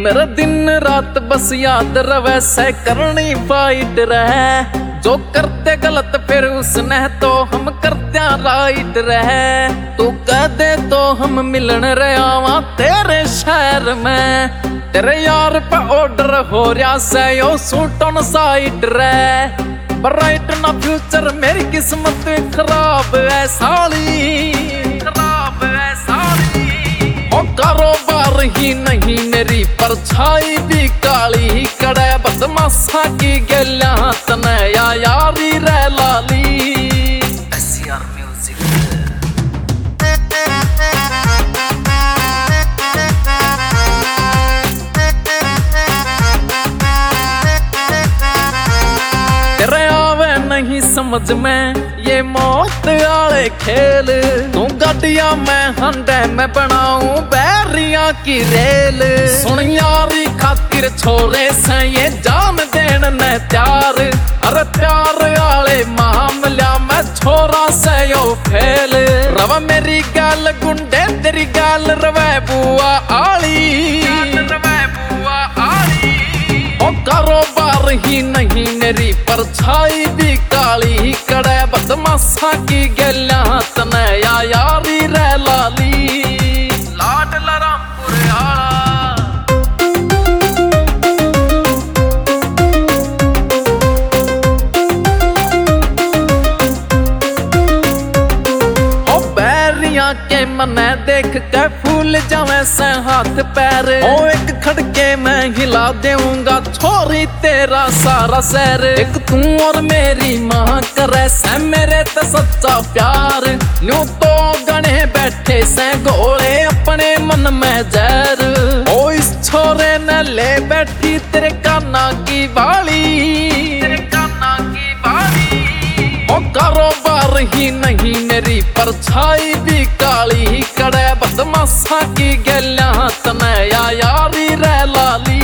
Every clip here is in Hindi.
मेरा दिन रात बस याद रवे से करनी फाइट रहे, जो करते गलत फिर उसने तो हम करते राइट रहे। तू कह दे तो हम मिलन रहा तेरे शहर में, तेरे यार पे ऑर्डर हो रहा से यो सूट ऑन साइट रहे। ब्राइट ना फ्यूचर मेरी किस्मत खराब है साली, खराब है साली। ओ कारोबार ही नहीं मेरी परछाई भी काली ही कड़े, बदमाशा की गलिया तनया यारी रे लाली। SCR music. तेरे आवे नहीं समझ में ये मौत आले खेल, तू गाड़िया मैं हंडे में बनाऊं बैरिया की रेल। सुन यारी खातिर छोरे से ये जान देन ने त्यार, अरे प्यार आले मामला मैं छोरा से यो फेल। रवा मेरी गल गुंडे तेरी गल रवे बुआ आली, रवे बुआ आली। ओ कारोबार ही नहीं मेरी परछाई भी काली ही कड़े, बदमाशा की गलिया तनया यारी रे लाली। लाडला रामपुर आला। ओ बैरिया के मने देख के फूल जावे से हाथ पैर, ओ एक खड़के मैं हिला देऊंगा छोरी तेरा सारा शहर। एक तू और मेरी माँ करे से मेरे ते सच्चा प्यार, न्यू तो गणे बैठे से घोड़े अपने मन में जहर। ओ इस छोरे ने ले बैठी तेरे काना की बाली, तेरे काना की बाली। ओ कारोबार ही नहीं मेरी परछाई भी काली ही कड़े, बदमाशा की गलिया तनया यारी रे लाली।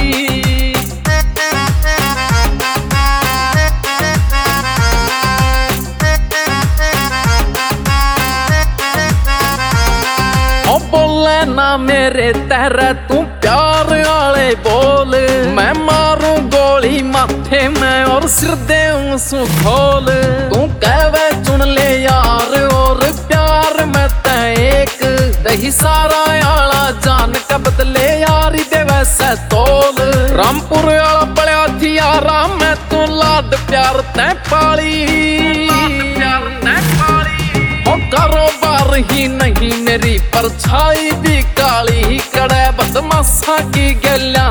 ओ बोले ना मेरे तेरे तू प्यार आले बोल, मैं मारूं गोली माथे में और सिर देऊं सु खोल। तू कहवे चुन ले यार और प्यार में ते एक, दही सारा आला जान का बदले यारी दे वैसे तोल। रामपुर आला बड़ा थी यारा मैं तू लाड प्यार तै पाली, लाड प्यार तै पाली। ओ कारोबार ही नहीं मेरी परछाई भी काली ही कड़े, बदमाशा की गलिया